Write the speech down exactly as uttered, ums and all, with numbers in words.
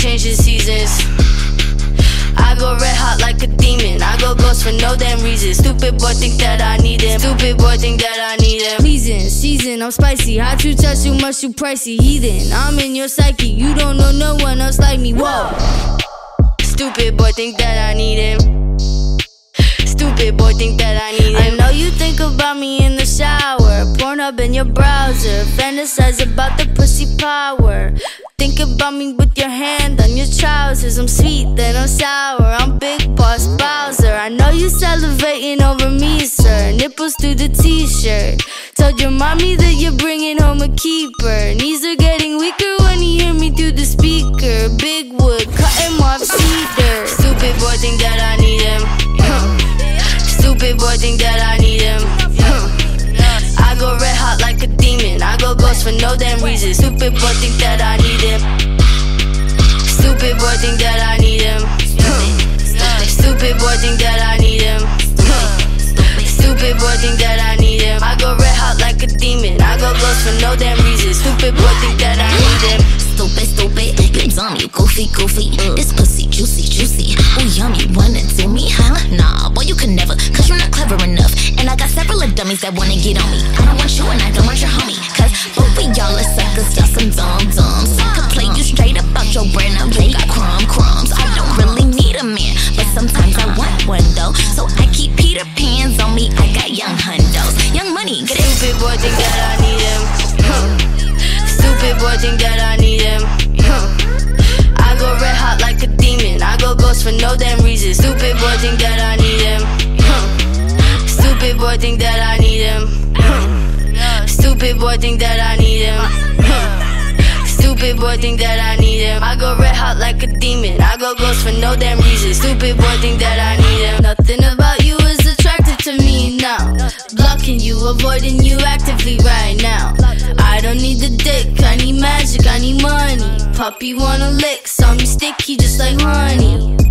change the seasons. I go red hot like a demon. I go ghost for no damn reason. Stupid boy think that I need him. Stupid boy think that I need him. Pleasing, season, I'm spicy. Hot you touch too much, you pricey. Heathen, I'm in your psyche. You don't know no one else like me. Whoa. Stupid boy think that I need him. Stupid boy think that I need him. I know you think about me in the shower. Porn up in your browser. Fantasize about the pussy power. Think about me with your hand on your trousers. I'm sweet, then I'm sour. I'm Big Boss Bowser. I know you salivating over me, sir. Nipples through the t-shirt. Told your mommy that you're bringing home a keeper. Knees are getting weaker when you hear me through the speaker. Big wood, cutting off cedar. Stupid boy think that I need him. Stupid boy think that I need him. I go red hot like a demon. I go ghost for no damn reason. Stupid boy think that I need him. Stupid boy think that I need him. Stupid boy think that I need him. Stupid boy think that I need him. I go red hot like a demon. I go ghost for no damn reason. Stupid boy think that I need him. Stupid, stupid, you dumb, you goofy, goofy. This pussy juicy, juicy. Ooh, yummy, wanna do me, huh? Nah, boy, you can never, cause you're not clever enough. And I got several of dummies that wanna get on me. I don't want you and I don't want your homie. Cause both of y'all are suckers, y'all some dumb dumbs. I could play you straight about your brand, now you got crumb crumbs. I don't really need a man, but sometimes I want one though. So I keep Peter Pans on me, I got young hundos. Young money, get it. Stupid boy think that I need him. Stupid boy think that I need him. I go red hot like a demon. I go ghost for no damn reason. Stupid boy think that I need him. Stupid boy think that I need him. Stupid boy think that I need him. Stupid boy think that I need him. I go red hot like a demon. I go ghost for no damn reason. Stupid boy think that I need him. Nothing about you is attractive to me now. Blocking you, avoiding you actively right now. I don't need the dick, I need magic, I need money. Puppy wanna lick, saw me sticky just like honey.